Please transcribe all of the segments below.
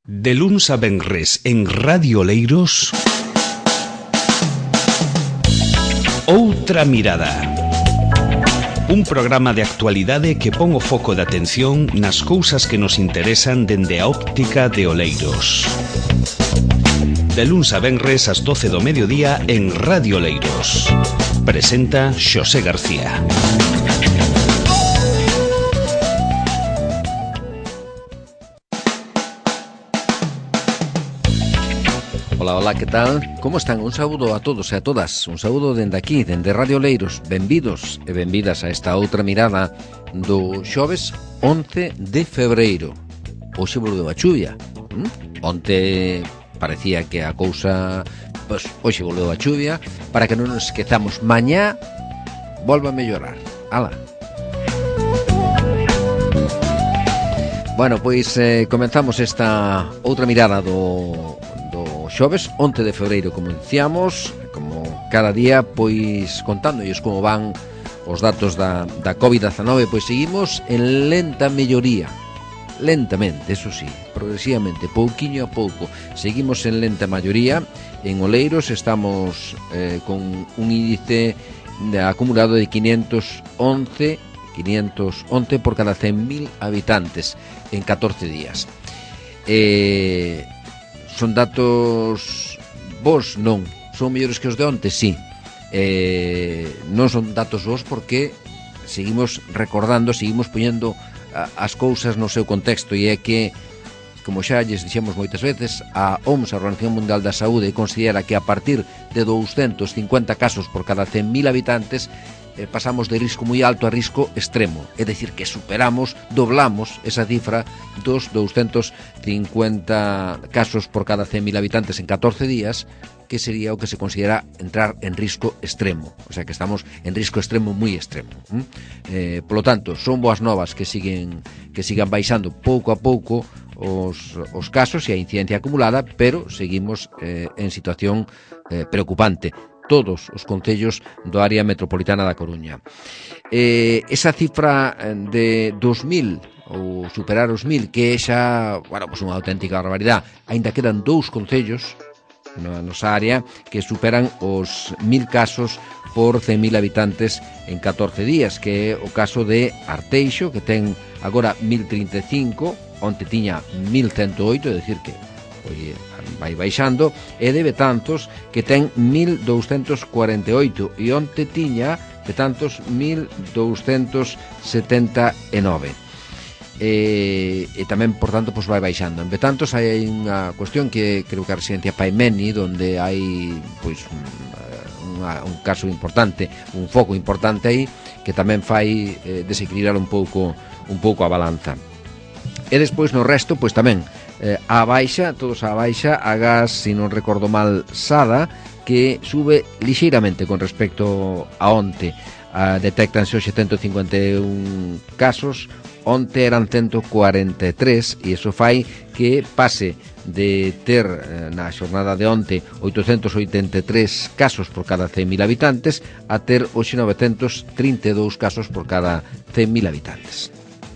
De luns a venres en Radio Oleiros, Outra Mirada. Un programa de actualidade que pon o foco de atención nas cousas que nos interesan dende a óptica de Oleiros. De luns a venres ás 12 do mediodía en Radio Oleiros. Presenta Xosé García. Ola, que tal? Como están? Un saúdo a todos e a todas. Un saúdo dende aquí, dende Radio Oleiros. Benvidos e benvidas a esta outra mirada do xoves 11 de febreiro. Hoxe volveu a chuvia. Onte parecía que a cousa... Pois hoxe volveu a chuvia. Para que non nos esquezamos, mañá volva a mellorar. Ala. Bueno, pois comenzamos esta outra mirada do xoves, 11 de febreiro, como dicíamos, como cada día, pois contándolles como van os datos da COVID-19, pois seguimos en lenta melloría, lentamente, eso sí, progresivamente, pouquiño a pouco, seguimos en lenta maioría. En Oleiros estamos con un índice acumulado de 511 por cada 100.000 habitantes en 14 días. Son datos bons? Non. Son mellores que os de onte? Sí. Non son datos bons porque seguimos recordando, seguimos poñendo as cousas no seu contexto, e é que, como xa lles dixemos moitas veces, a OMS, a Organización Mundial da Saúde, considera que a partir de 250 casos por cada 100.000 habitantes pasamos de risco moi alto a risco extremo, é dicir, que superamos, doblamos esa cifra dos 250 casos por cada 100.000 habitantes en 14 días, que sería o que se considera entrar en risco extremo, o sea que estamos en risco extremo moi extremo. Polo tanto, son boas novas que sigan baixando pouco a pouco os casos e a incidencia acumulada, pero seguimos en situación preocupante. Todos os concellos do área metropolitana da Coruña. Esa cifra de 2.000 ou superar os 1.000, que é xa, bueno, pues unha auténtica barbaridade. Ainda quedan dous concellos na nosa área que superan os 1.000 casos por 100.000 habitantes en 14 días, que é o caso de Arteixo, que ten agora 1.035, onte tiña 1.108, é dicir que vai baixando, e de Betanzos, que ten 1.248, e onte tiña Betanzos 1.279. E tamén, por tanto, pues vai baixando. En Betanzos hai unha cuestión que creo que a residencia Paimeni, donde hai pois un caso importante, un foco importante aí, que tamén fai desequilibrar un pouco a balanza. E despois no resto, pois tamén a baixa, todos a baixa, a gas, se non recordo mal, Sada, que sube lixeiramente con respecto a onte. Detectanse hoxe 151 casos, onte eran 143, e iso fai que pase de ter na xornada de onte 883 casos por cada 100.000 habitantes a ter hoxe 932 casos por cada 100.000 habitantes.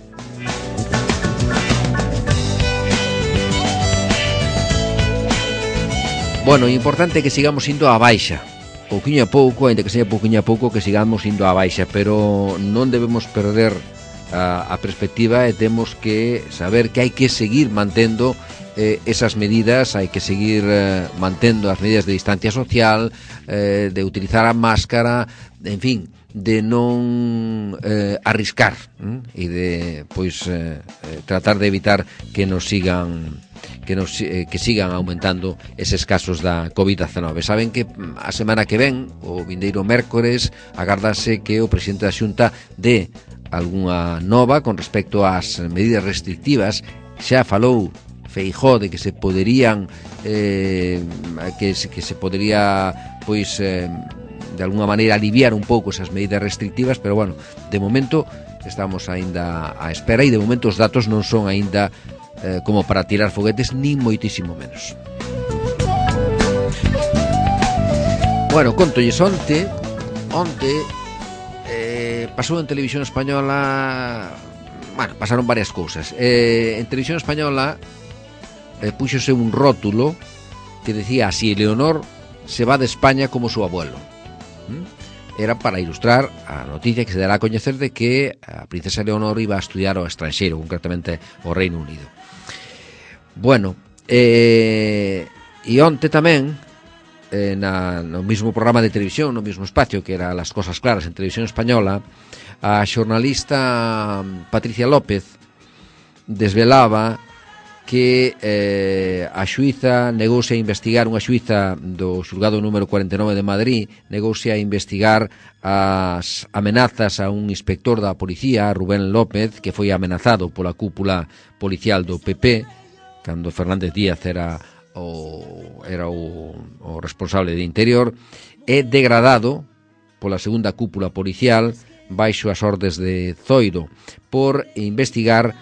Bueno, o importante é que sigamos indo á baixa, pouquiño a pouco, ainda que seña pouquiño a pouco, que sigamos indo á baixa, pero non debemos perder a perspectiva, e temos que saber que hai que seguir mantendo esas medidas, hai que seguir mantendo as medidas de distancia social, de utilizar a máscara, en fin, de non arriscar, e de pois tratar de evitar que nos sigan que sigan aumentando eses casos da COVID-19. Saben que a semana que ven, o vindeiro mércores, agardase que o presidente da Xunta dé algunha nova con respecto ás medidas restrictivas. Xa falou Feijóo de que se poderían que se podería pois de alguna maneira aliviar un pouco esas medidas restrictivas, pero bueno, de momento estamos aínda á espera, e de momento os datos non son aínda como para tirar foguetes, nin moitísimo menos. Bueno, contolles, onte pasou en Televisión Española, bueno, pasaron varias cousas. En Televisión Española púxose un rótulo que decía así: Leonor se va de España como su abuelo. Era para ilustrar a noticia que se dará a coñecer de que a princesa Leonor iba a estudiar ao estranxeiro, concretamente ao Reino Unido. Bueno, e onte tamén no mismo programa de televisión, no mismo espacio que era Las Cosas Claras en Televisión Española, a xornalista Patricia López desvelaba que a xuíza negouse a investigar, unha xuíza do xulgado número 49 de Madrid negouse a investigar as amenazas a un inspector da policía, Rubén López, que foi amenazado pola cúpula policial do PP cando Fernández Díaz era o responsable de Interior, é degradado pola segunda cúpula policial baixo as ordes de Zoido por investigar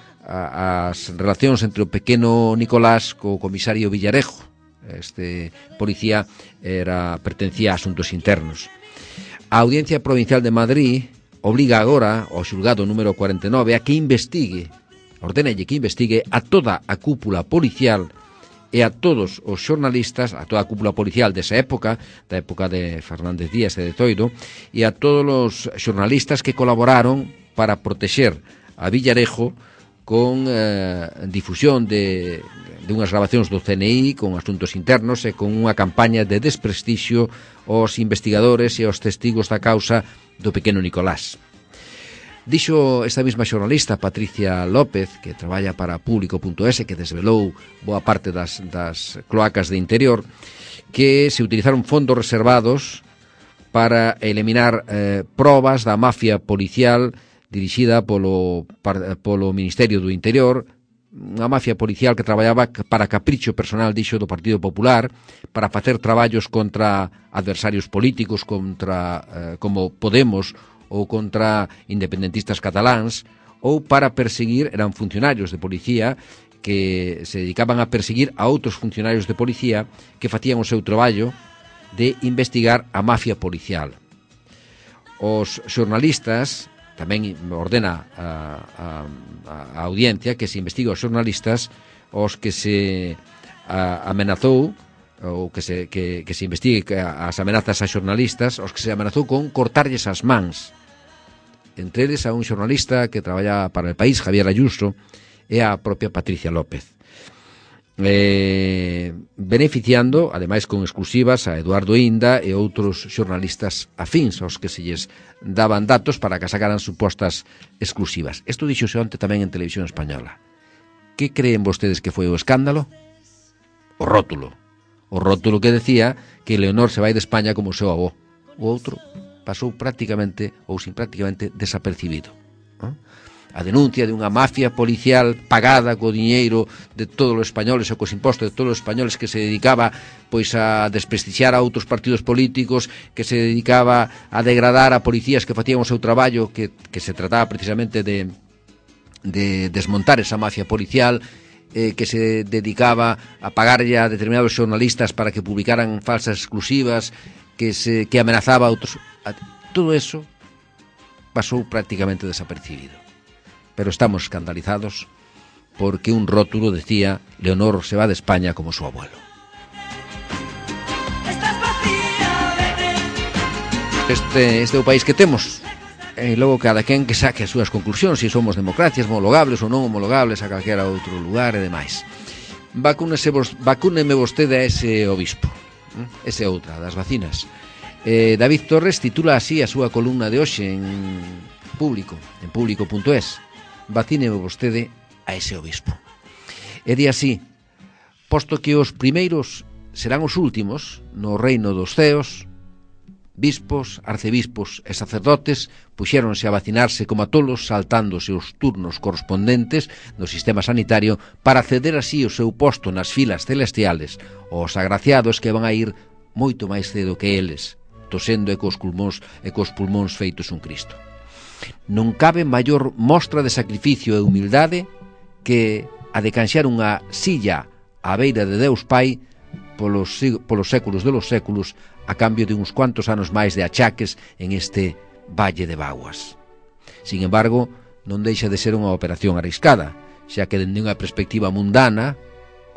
as relacións entre o pequeno Nicolás co comisario Villarejo. Este policía pertencía a asuntos internos. A Audiencia Provincial de Madrid obliga agora ao xulgado número 49 a que investigue, ordénalle que investigue a toda a cúpula policial e a todos os xornalistas, a toda a cúpula policial desa época, da época de Fernández Díaz e de Zoido, e a todos os xornalistas que colaboraron para protexer a Villarejo con difusión de unhas grabacións do CNI, con asuntos internos e con unha campaña de desprestixio aos investigadores e aos testigos da causa do pequeno Nicolás. Dixo esta mesma xornalista, Patricia López, que traballa para Público.es, que desvelou boa parte das cloacas de Interior, que se utilizaron fondos reservados para eliminar probas da mafia policial dirixida polo Ministerio do Interior, unha mafia policial que traballaba para capricho personal, dixo, do Partido Popular, para facer traballos contra adversarios políticos, contra como Podemos ou contra independentistas cataláns, ou para perseguir, eran funcionarios de policía que se dedicaban a perseguir a outros funcionarios de policía que facían o seu traballo de investigar a mafia policial. Os xornalistas, tamén ordena a audiencia que se investigue os xornalistas os que se amenazou, ou que se investigue as amenazas a xornalistas, os que se amenazou con cortarlles as mans. Entre eles a un xornalista que traballa para El País, Javier Ayuso, e a propia Patricia López, beneficiando, ademais con exclusivas, a Eduardo Inda e outros xornalistas afíns aos que se lles daban datos para que sacaran supostas exclusivas. Isto dixose onte tamén en Televisión Española. Que creen vostedes que foi o escándalo? O rótulo que decía que Leonor se vai de España como o seu avó. O outro pasou prácticamente ou sin prácticamente desapercibido. A denuncia de unha mafia policial pagada co diñeiro de todos os españoles ou cos impostos de todos os españoles, que se dedicaba pois a desprestixiar a outros partidos políticos, que se dedicaba a degradar a policías que facían o seu traballo, que se trataba precisamente de desmontar esa mafia policial, que se dedicaba a pagarlle a determinados xornalistas para que publicaran falsas exclusivas, que amenazaba a outros. Todo eso pasou prácticamente desapercibido. Pero estamos escandalizados porque un rótulo decía: Leonor se va de España como su abuelo. Este é o país que temos. E logo cada quen que saque as súas conclusións, se somos democracias homologables ou non homologables a calquera outro lugar e demais. Vacúneme vostede a ese obispo. Esa é outra das vacinas. David Torres titula así a súa columna de hoxe en Público.es: Vacíneme vostede a ese obispo. E di así: posto que os primeiros serán os últimos no reino dos ceos, bispos, arcebispos e sacerdotes puxéronse a vacinarse como a tolos, saltándose os turnos correspondentes do sistema sanitario para ceder así o seu posto nas filas celestiales aos agraciados que van a ir moito máis cedo que eles, tosendo e cos pulmóns feitos un Cristo. Non cabe maior mostra de sacrificio e humildade que a de canxar unha silla á beira de Deus Pai polos séculos de los séculos a cambio de uns cuantos anos máis de achaques en este valle de vaguas. Sin embargo, non deixa de ser unha operación arriscada, xa que dende unha perspectiva mundana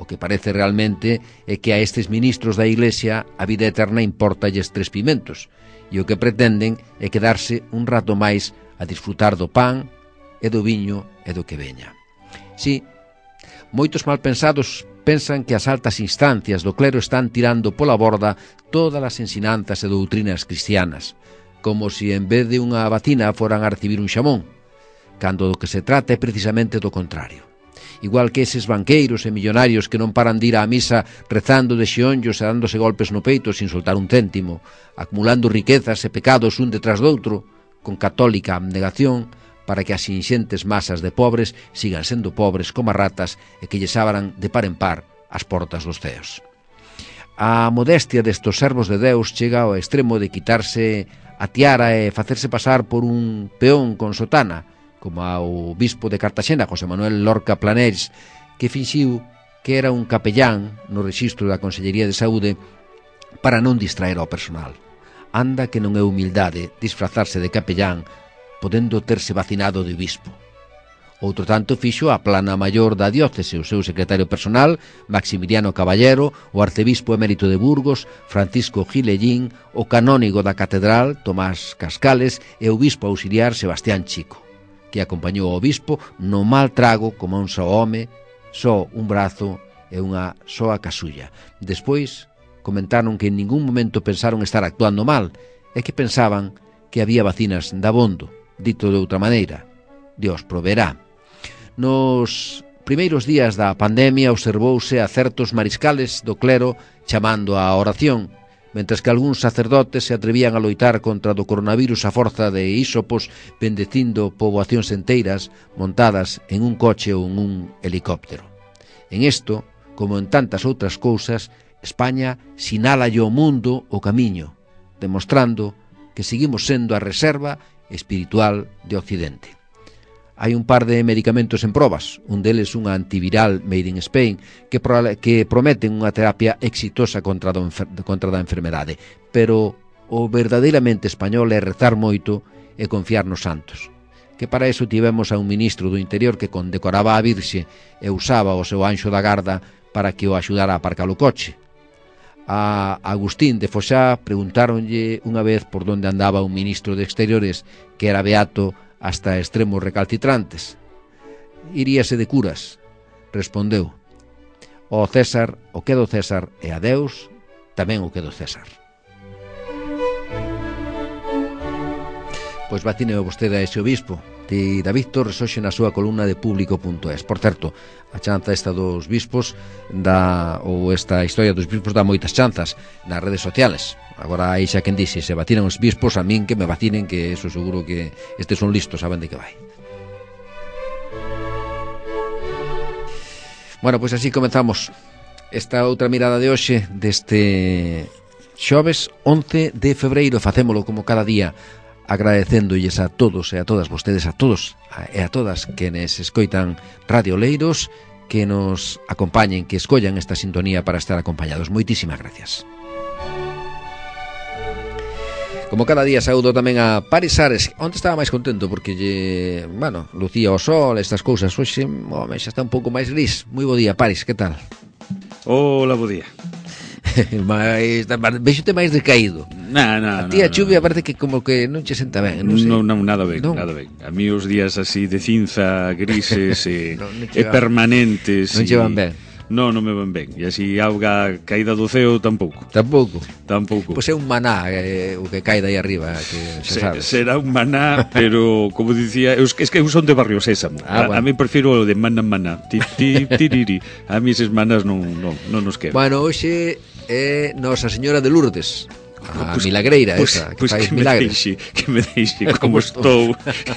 O que parece realmente é que a estes ministros da Iglesia a vida eterna importalles 3 pimentos, e o que pretenden é quedarse un rato máis a disfrutar do pan e do viño e do que veña. Si, moitos malpensados pensan que as altas instancias do clero están tirando pola borda todas as ensinanzas e doutrinas cristianas, como se en vez de unha vacina foran a recibir un xamón, cando do que se trata é precisamente do contrario. Igual que eses banqueiros e millonarios que non paran de ir á misa rezando de xeonllos e dándose golpes no peito sin soltar un céntimo, acumulando riquezas e pecados un detrás doutro, con católica abnegación, para que as sinxentes masas de pobres sigan sendo pobres como ratas e que lles abran de par en par as portas dos ceos. A modestia destos servos de Deus chega ao extremo de quitarse a tiara e facerse pasar por un peón con sotana, como ao bispo de Cartaxena, José Manuel Lorca Planells, que finxiu que era un capellán no rexistro da Consellería de Saúde para non distraer ao personal. Anda que non é humildade disfrazarse de capellán podendo terse vacinado de bispo. Outro tanto fixo a plana maior da diócese, o seu secretario personal, Maximiliano Caballero, o arcebispo emérito de Burgos, Francisco Gilellín, o canónigo da catedral, Tomás Cascales, e o bispo auxiliar Sebastián Chico, que acompañou ao bispo no mal trago como un só home, só un brazo e unha soa casulla. Despois comentaron que en ningún momento pensaron estar actuando mal e que pensaban que había vacinas dabondo. Dito de outra maneira, Dios proverá. Nos primeiros días da pandemia observouse a certos mariscales do clero chamando á oración, mentres que algúns sacerdotes se atrevían a loitar contra do coronavirus a forza de ísopos, bendecindo poboacións enteiras montadas en un coche ou en un helicóptero. En isto, como en tantas outras cousas, España sinala ao mundo o camiño, demostrando que seguimos sendo a reserva espiritual de Occidente. Hai un par de medicamentos en probas, un deles unha antiviral made in Spain, que prometen unha terapia exitosa contra da enfermedade, pero o verdadeiramente español é rezar moito e confiar nos santos. Que para iso tivemos a un ministro do Interior que condecoraba a Virxe e usaba o seu anxo da garda para que o axudara a aparcar o coche. A Agustín de Foxá preguntáronlle unha vez por onde andaba un ministro de Exteriores que era beato hasta extremos recalcitrantes. Iríase de curas, respondeu. O César, o que do César, e a Deus tamén o que do César. Pois vacine vostede a ese obispo, de David Torres hoxe na súa columna de público.es. Por certo, a chanza esta dos bispos ou esta historia dos bispos dá moitas chanzas nas redes sociales. Agora aí xa quen dixe, se vacinan os bispos, a min que me vacinen, que eso seguro que estes son listos, saben de que vai. Bueno, pois así comenzamos esta outra mirada de hoxe deste xoves 11 de febreiro. Facémolo como cada día, agradecéndolles a todos e a todas vostedes, a todos e a todas quenes escoitan Radio Oleiros, que nos acompañen, que escollan esta sintonía para estar acompañados. Moitísimas gracias. Como cada día saúdo tamén a Paris Ares, onde estaba máis contento porque lucía o sol, estas cousas. Hoxe, xa está un pouco máis gris. Moi bo día, Paris, que tal? Hola, bo día. Vexote máis decaído. A ti a chuvia parece que como que non che senta ben, non sei. Non, nada ben, non. Nada ben. A mí os días así de cinza, grises e permanentes non che van ben. Non me van ben. E así auga caída do ceo tampouco. Tampouco. Pois é un maná o que cae aí arriba, que xa sabes. Será un maná, pero como dicía, es que eu son de Barrio Sésamo. A mí prefiro o de maná. Tiriri. A mí eses manás non nos quedan. Bueno, hoxe é Nosa Señora de Lourdes, a milagreira esa, que fai milagres. Que me deixe como estou,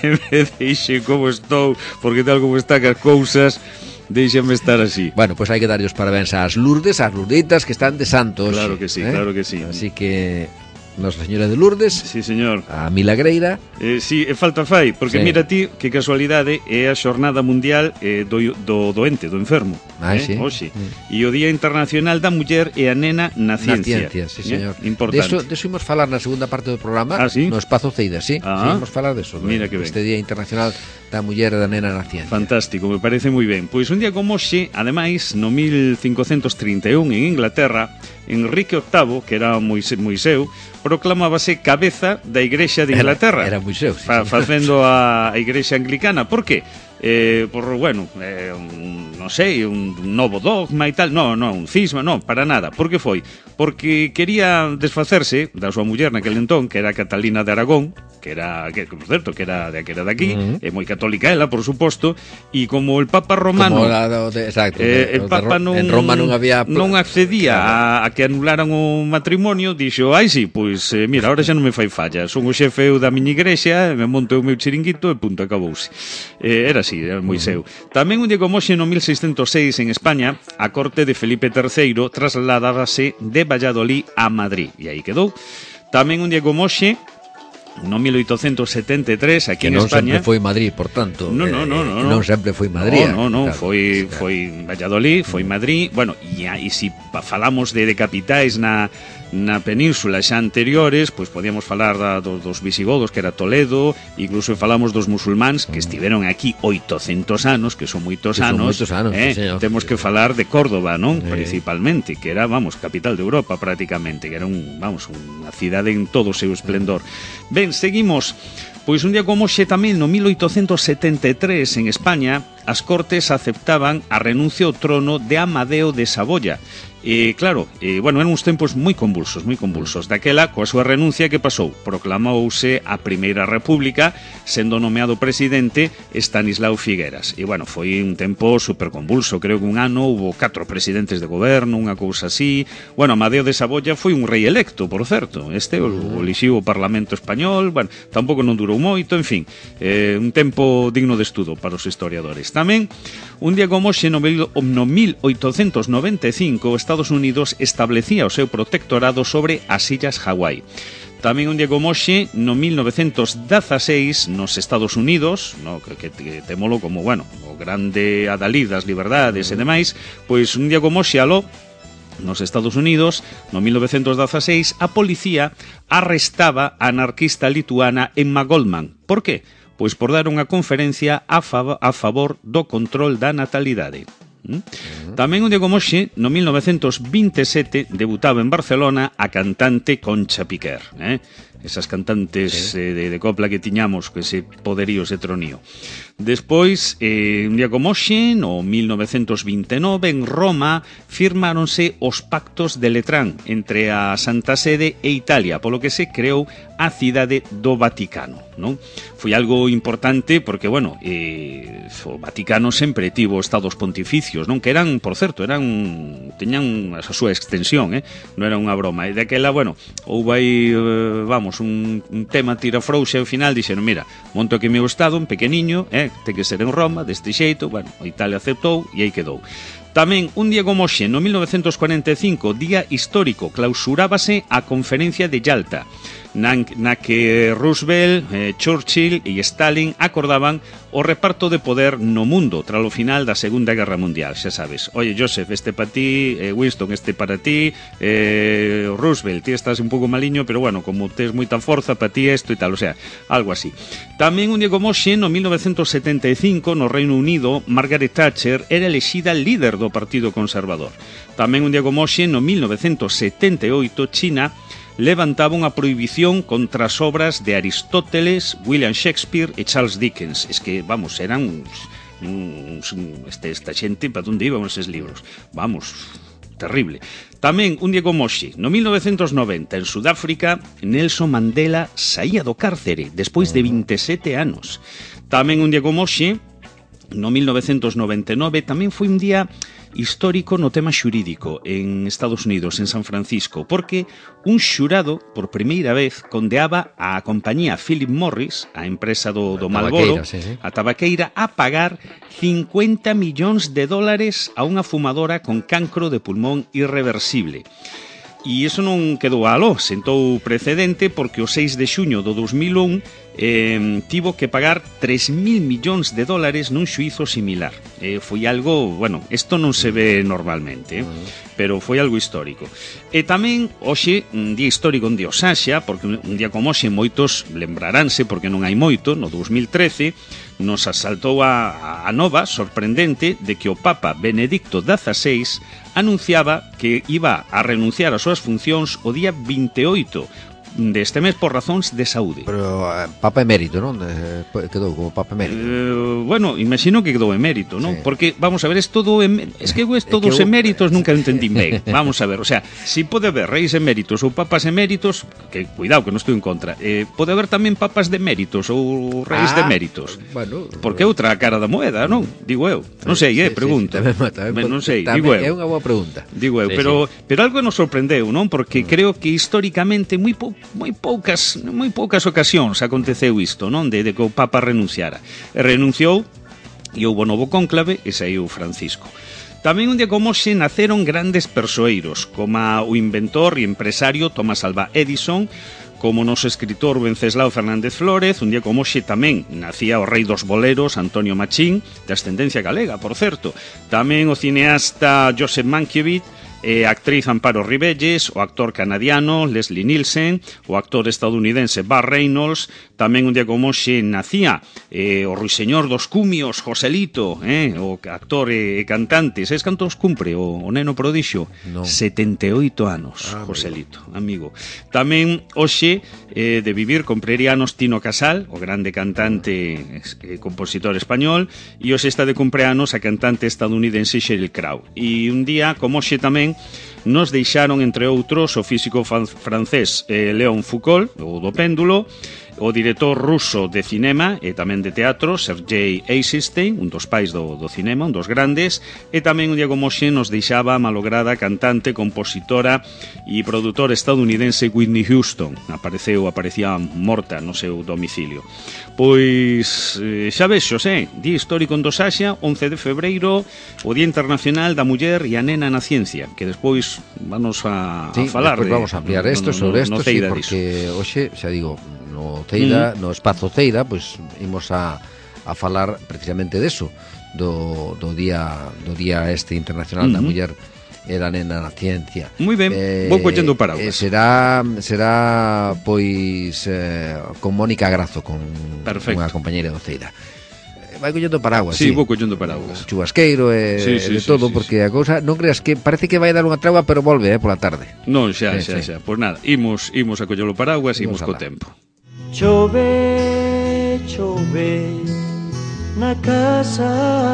porque tal como están as cousas, déixame estar así. Bueno, pois hai que darlle os parabéns ás Lourdes, ás Lourditas que están de santos. Claro que sí, claro que sí. Así que Nosa Señora de Lourdes, sí, señor. A milagreira. Sí, falta fai, porque sí. Mira ti, que casualidade, é a xornada mundial do doente, do enfermo. Sí. Hoxe. E o Día Internacional da Muller e a Nena na Ciencia. Sí, señor. Importante. De eso imos falar na segunda parte do programa, ¿sí? No Espazo Ceida, sí. Sí, imos falar de eso. Mira que ben. Este Día Internacional da muller e da nena na ciencia. Fantástico, me parece moi ben. Pois un día como hoxe, ademais, no 1531 en Inglaterra, Enrique VIII, que era moi seu, proclamábase cabeza da Igrexa de Inglaterra. Era moi seu, sí. Facendo a Igrexa Anglicana. Por que? Non sei, un novo dogma e tal, un cisma, para nada. Por que foi? Porque quería desfacerse da súa muller naquel entón, que era Catalina de Aragón, que era daqui, moi católica ela, por suposto, e como el Papa Romano, exacto, el Papa en Roma non había non accedía a que anularan o matrimonio, dixo, sí, pois mira, ahora xa non me fai falla, son o xefe da miña igrexa, me monto o meu chiringuito e punto, acabouse. Era así, era moi seu. Tamén un día como hoxe, no 1606, en España, a corte de Felipe III trasladábase de Valladolid a Madrid, e aí quedou. Tamén un día como hoxe, no 1873, aquí en España... Que non sempre foi Madrid, por tanto. Non sempre foi Madrid. Non, foi Valladolid, foi Madrid. Bueno, e se falamos de capitais na península xa anteriores, pois podíamos falar dos visigodos, que era Toledo, incluso falamos dos musulmáns que estiveron aquí 800 anos, que son moitos anos, sí, temos que falar de Córdoba, non? Principalmente, que era, capital de Europa prácticamente, que era unha cidade en todo o seu esplendor. Ben, seguimos. Pois un día como hoxe tamén, no 1873, en España, as Cortes aceptaban a renuncia ao trono de Amadeo de Saboya. Claro, eran uns tempos moi convulsos. Daquela, coa súa renuncia, que pasou? Proclamouse a Primeira República, sendo nomeado presidente Estanislao Figueras. E, foi un tempo super convulso. Creo que un ano hubo 4 presidentes de goberno, unha cousa así. Amadeo de Saboya foi un rei electo, por certo. O elixiu o Parlamento Español, tampouco non durou moito, en fin. Un tempo digno de estudo para os historiadores. Tamén, un día como hoxe, no 1895, Estados Unidos establecía o seu protectorado sobre as illas Hawái. Tamén un día como hoxe, no 1916, nos Estados Unidos, que temolo como, o grande adalid das liberdades e demais, pois un día como hoxe, nos Estados Unidos, no 1916, a policía arrestaba a anarquista lituana Emma Goldman. Por que? Pois por dar unha conferencia a favor do control da natalidade. Tamén un día como hoxe, no 1927, debutaba en Barcelona a cantante Concha Piquer, esas cantantes de copla que tiñamos, que ese poderío, ese tronío. Despois, un día como hoxe, no 1929, en Roma, firmáronse os pactos de Letrán entre a Santa Sede e Italia, polo que se creou a cidade do Vaticano, non? Foi algo importante porque, o Vaticano sempre tivo estados pontificios, non? Que eran, por certo, teñan a súa extensión, non era unha broma. E daquela, houve aí, un tema tirafrouxa, ao final dixeron, mira, monto aquí meu estado, un pequeniño, ten que ser en Roma, deste xeito, Italia aceptou e aí quedou. Tamén, un día como hoxe, no 1945, día histórico, clausurábase a Conferencia de Yalta, na que Roosevelt, Churchill e Stalin acordaban o reparto de poder no mundo tras o final da Segunda Guerra Mundial, xa sabes. Oye, Joseph, este para ti, Winston, este para ti, Roosevelt, ti estás un pouco maliño, pero como tes moita forza, para ti isto e tal, algo así. Tamén un día como hoxe, no 1975, no Reino Unido, Margaret Thatcher era elexida líder do Partido Conservador. Tamén un día como hoxe, no 1978, China levantaba unha prohibición contra as obras de Aristóteles, William Shakespeare e Charles Dickens. Es que, eran esta xente, para onde iban eses libros? Terrible. Tamén, un día como hoxe, no 1990, en Sudáfrica, Nelson Mandela saía do cárcere despois de 27 anos. Tamén un día como hoxe, no 1999, tamén foi un día histórico no tema xurídico en Estados Unidos, en San Francisco, porque un xurado, por primeira vez, condeaba a compañía Philip Morris, a empresa do Marlboro, a tabaqueira, a pagar $50 millóns a unha fumadora con cancro de pulmón irreversible. E iso non quedou aló, sentou precedente porque o 6 de xuño do 2001 tivo que pagar $3.000 millóns nun xuízo similar. foi algo, bueno, isto non se ve normalmente, pero foi algo histórico. E tamén, hoxe, un día histórico en Diosaxa, porque un día como hoxe moitos lembraránse, porque non hai moito, no 2013, nos asaltou a nova sorprendente de que o Papa Benedicto XVI anunciaba que iba a renunciar ás súas funcións o día 28 deste mes por razóns de saúde. Pero Papa emérito, non? Quedou como Papa emérito. Bueno, imagino que quedou emérito, non? Sí. Porque, vamos a ver, es todo es que todos eméritos nunca entendí ben. Vamos a ver, o sea, si pode haber reis eméritos ou papas eméritos, que cuidado, que non estou en contra, pode haber tamén papas de méritos ou reis de méritos. Bueno, porque é outra cara da moeda, non? Digo eu. Non sei, pregunto. Non sei, digo eu. É unha boa pregunta. Digo eu, pero algo nos sorprendeu, non? Porque creo que históricamente moi poucas ocasións aconteceu isto, non? De que o Papa renunciara. Renunciou e houbo novo cónclave e saiu Francisco. Tamén un día como hoxe naceron grandes persoeiros, como o inventor e empresario Thomas Alva Edison, como o noso escritor Wenceslao Fernández Flórez. Un día como hoxe tamén nacía o rei dos boleros Antonio Machín, de ascendencia galega, por certo. Tamén o cineasta Joseph Mankiewicz, a actriz Amparo Ribelles, o actor canadiano Leslie Nielsen, o actor estadounidense Burt Reynolds. Tamén un día como hoxe nacía o ruiseñor dos cumios, Joselito, o actor e cantante. Sabes cantos cumpre o neno prodixio? No. 78 anos, Joselito, amigo. Tamén hoxe de vivir cumplerianos Tino Casal, o grande cantante e compositor español, e hoxe está de cumpleanos a cantante estadounidense Sheryl Crow. E un día como hoxe tamén nos deixaron, entre outros, o físico francés Léon Foucault, o do péndulo, o director ruso de cinema e tamén de teatro Sergei Eisenstein, un dos pais do cinema, un dos grandes. E tamén un día como hoxe nos deixaba a malograda cantante, compositora e produtora estadounidense Whitney Houston. Aparecía morta no seu domicilio. Pois xa vexo, día histórico en Diosaxa, 11 de febreiro, o Día Internacional da Muller e a Nena na Ciencia, que despois vamos a falar. Vamos a ampliar sobre isto, sí, porque hoxe, xa digo, no Ceida, no espazo Ceida, pois imos a falar precisamente deso, do día este internacional da muller e da nena na ciencia. Moi ben, vou collendo paraguas. Será pois con Mónica Grazo, con unha compañeira do Ceida. Vai collendo paraguas, sí. Vou collendo paraguas. Chubasqueiro e de todo, porque a cousa, non creas que parece que vai dar unha tregua, pero volve, pola tarde. Non, xa. Pois nada, imos a collelo paraguas e imos co tempo. Chove na casa.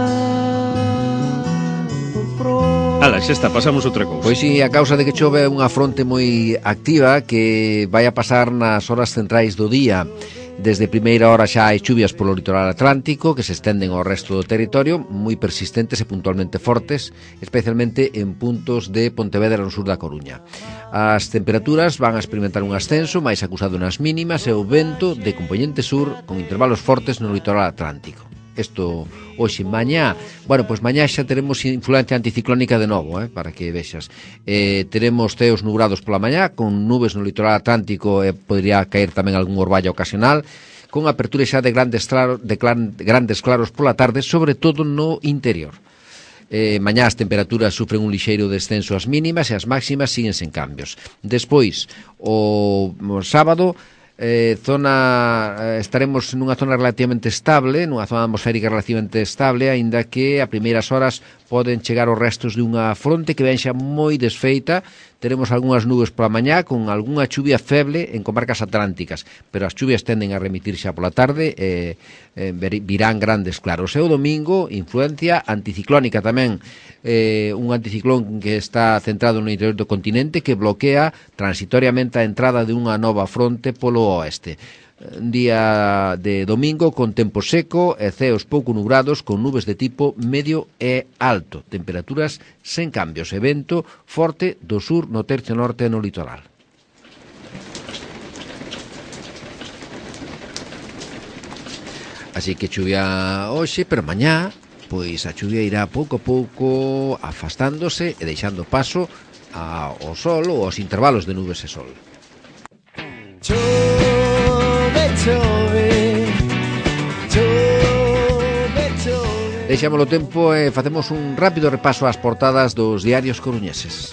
Ala, xa está, pasamos outra cousa. Pois si, a causa de que chove é unha fronte moi activa que vai a pasar nas horas centrais do día. Desde primeira hora xa hai chuvias polo litoral atlántico que se estenden ao resto do territorio, moi persistentes e puntualmente fortes, especialmente en puntos de Pontevedra no sur da Coruña. As temperaturas van a experimentar un ascenso máis acusado nas mínimas e o vento de compoñente sur con intervalos fortes no litoral atlántico. Isto hoxe mañá, bueno, pois mañá xa teremos influencia anticiclónica de novo, para que vexas. Teremos ceos nubrados pola mañá, con nubes no litoral atlántico e podría caer tamén algún orballo ocasional, con apertura xa de grandes claros pola tarde, sobre todo no interior. Mañá as temperaturas sufren un lixeiro descenso ás mínimas e as máximas siguen sen cambios. Despois, o sábado, estaremos nunha zona relativamente estable, nunha zona atmosférica relativamente estable, aínda que a primeiras horas poden chegar os restos dunha fronte que ven xa moi desfeita. Teremos algunhas nubes pola mañá con algunha chuvia feble en comarcas atlánticas, pero as chuvias tenden a remitir xa pola tarde e virán grandes claros. E o domingo, influencia anticiclónica tamén, un anticiclón que está centrado no interior do continente que bloquea transitoriamente a entrada de unha nova fronte polo oeste. Un día de domingo con tempo seco e ceos pouco nubrados con nubes de tipo medio e alto, temperaturas sen cambios e vento forte do sur no tercio norte e no litoral. Así que chuvia hoxe, pero mañá pois a chuvia irá pouco a pouco afastándose e deixando paso ao sol ou aos intervalos de nubes e sol. Deixámolo tempo e facemos un rápido repaso ás portadas dos diarios coruñeses.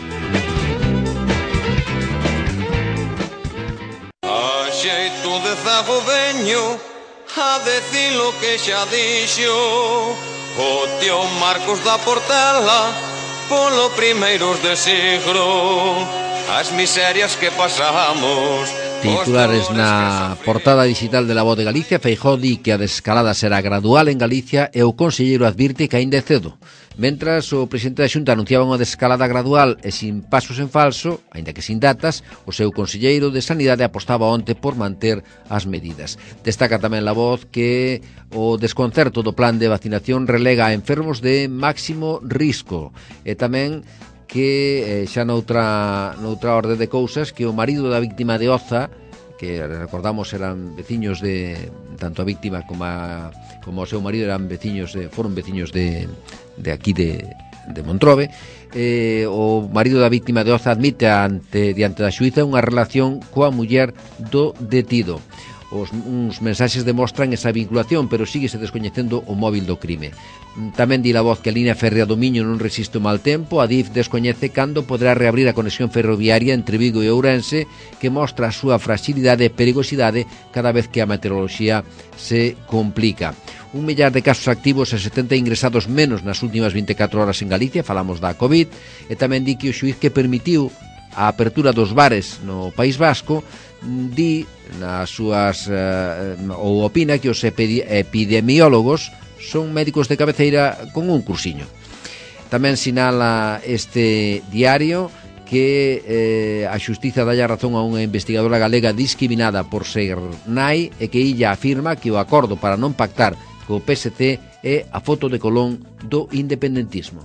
A xeito de zagoveño, a decir lo que xa dixo o tío Marcos da Portela polo primeiros de siglo, as miserias que pasamos. Titulares na portada digital de La Voz de Galicia. Feijóo di que a desescalada será gradual en Galicia e o conselleiro advirte que aínda é cedo. Mentras, o presidente da Xunta anunciaba unha desescalada gradual e sin pasos en falso, aínda que sin datas, o seu conselleiro de Sanidade apostaba onte por manter as medidas. Destaca tamén La Voz que o desconcerto do plan de vacinación relega a enfermos de máximo risco e tamén que xa noutra orde de cousas, que o marido da víctima de Oza, que recordamos eran veciños de, tanto a víctima como o seu marido foron veciños de aquí de Montrobe, o marido da víctima de Oza admite diante da xuíza unha relación coa muller do detido. Uns mensaxes demostran esa vinculación, pero síguese descoñecendo o móvil do crime. Tamén di La Voz que a línea férrea do Miño non resiste o mal tempo. A DIF descoñece cando poderá reabrir a conexión ferroviaria entre Vigo e Ourense, que mostra a súa fragilidade e perigosidade cada vez que a meteoroloxía se complica. 1 millar de casos activos e 70 ingresados menos nas últimas 24 horas en Galicia. Falamos da COVID. E tamén di que o xuíz que permitiu a apertura dos bares no País Vasco di nas súas ou opina que os epidemiólogos son médicos de cabeceira con un cursiño. Tamén sinala este diario que a xustiza dalle a razón a unha investigadora galega discriminada por ser nai e que illa afirma que o acordo para non pactar co PSC é a foto de Colón do independentismo.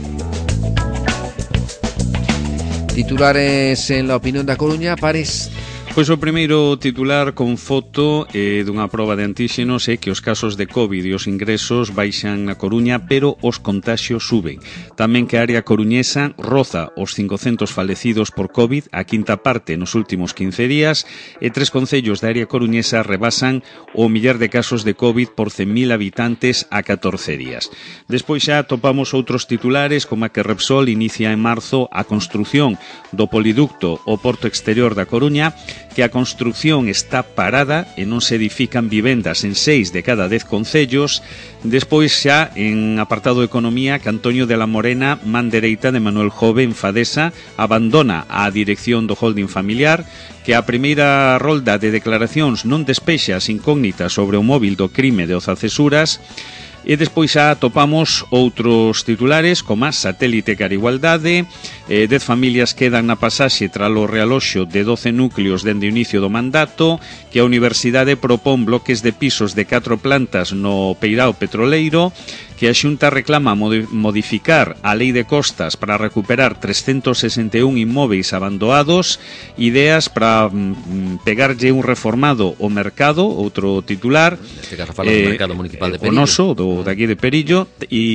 Titulares en La Opinión da Coruña, París. Pois o primeiro titular con foto dunha proba de antíxenos é que os casos de COVID e os ingresos baixan na Coruña, pero os contaxios suben. Tamén que a área coruñesa roza os 500 falecidos por COVID, a quinta parte nos últimos 15 días, e 3 concellos da área coruñesa rebasan o millar de casos de COVID por 100.000 habitantes a 14 días. Despois xa topamos outros titulares, como a que Repsol inicia en marzo a construción do poliducto ao porto exterior da Coruña, que a construción está parada e non se edifican vivendas en 6 de cada 10 concellos. Despois xa en apartado de economía, que Antonio de la Morena, man dereita de Manuel Jove en Fadesa, abandona a dirección do holding familiar, que a primeira rolda de declaracións non despexa as incógnitas sobre o móvil do crime de Oza Cesuras. E despois xa topamos outros titulares, como a satélite cara igualdade, 10 familias quedan na pasaxe tralo realoxo de 12 núcleos dende o inicio do mandato, que a Universidade propón bloques de pisos de 4 plantas no Peirao Petroleiro, que a Xunta reclama modificar a Lei de Costas para recuperar 361 inmóveis abandonados, ideas para pegarlle un reformado ao mercado, outro titular, neste caso fala do mercado municipal de Perillo, o noso, de aquí de Perillo,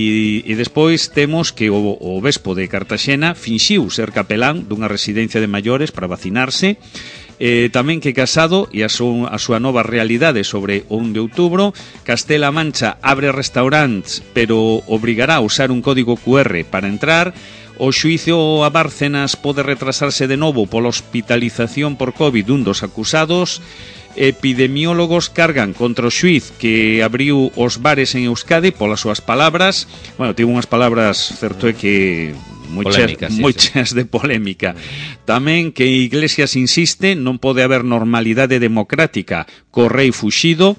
e despois temos que o Vespo de Cartaxena finxiu ser capelán dunha residencia de maiores para vacinarse. Tamén que Casado e a súa nova realidade sobre o 1 de outubro. Castela Mancha abre restaurantes, pero obrigará a usar un código QR para entrar. O xuízo a Bárcenas pode retrasarse de novo pola hospitalización por COVID dun dos acusados. Epidemiólogos cargan contra o xuíz que abriu os bares en Euskadi polas súas palabras. Bueno, tivo unhas palabras, certo é que moitas de polémica. Tamén que Iglesias insiste non pode haber normalidade democrática co rei fuxido.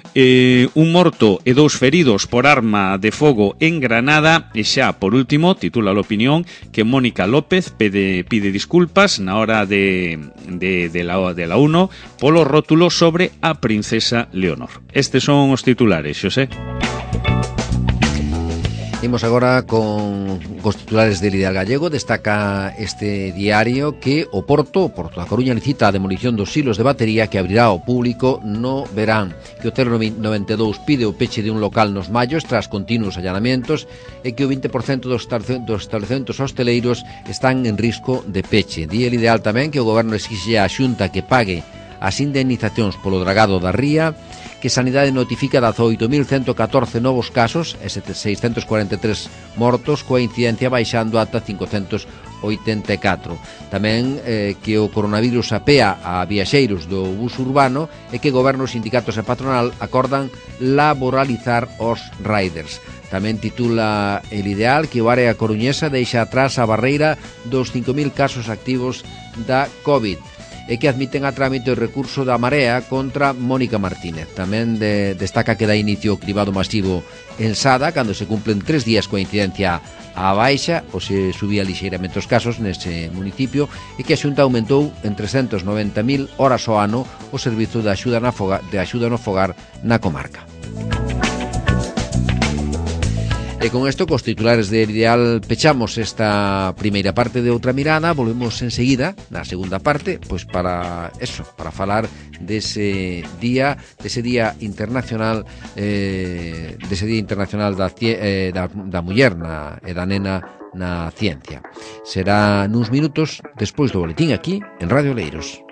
Un morto e 2 feridos por arma de fogo en Granada. E xa, por último, titula La Opinión que Mónica López pide disculpas na hora de la 1 polo rótulo sobre a princesa Leonor. Estes son os titulares, Xosé. Imos agora con os titulares del Ideal Gallego. Destaca este diario que o Porto da Coruña licita a demolición dos silos de batería que abrirá ao público no verán. Que o 092 pide o peche de un local nos Mallos tras continuos allanamentos e que o 20% dos estabelecementos hosteleiros están en risco de peche. Di el Ideal tamén que o goberno exixe á Xunta que pague as indemnizacións polo dragado da ría, que Sanidade notifica 18.114 novos casos e 643 mortos, coa incidencia baixando ata 584. Tamén que o coronavirus apea a viaxeiros do bus urbano e que gobernos, sindicatos e patronal acordan laboralizar os riders. Tamén titula El Ideal que o área coruñesa deixa atrás a barreira dos 5.000 casos activos da COVID e que admiten a trámite o recurso da Marea contra Mónica Martínez. Tamén destaca que dá inicio o cribado masivo en Sada cando se cumplen 3 días coa incidencia á baixa, ou se subía lixeiramente os casos nese municipio, e que a Xunta aumentou en 390.000 horas ao ano o servizo de axuda no fogar na comarca. E con isto, cos titulares de Ideal, pechamos esta primeira parte de Outra Mirada. Volvemos enseguida, na segunda parte, pois para falar dese día internacional da muller e da nena na ciencia. Será nuns minutos despois do boletín aquí en Radio Oleiros.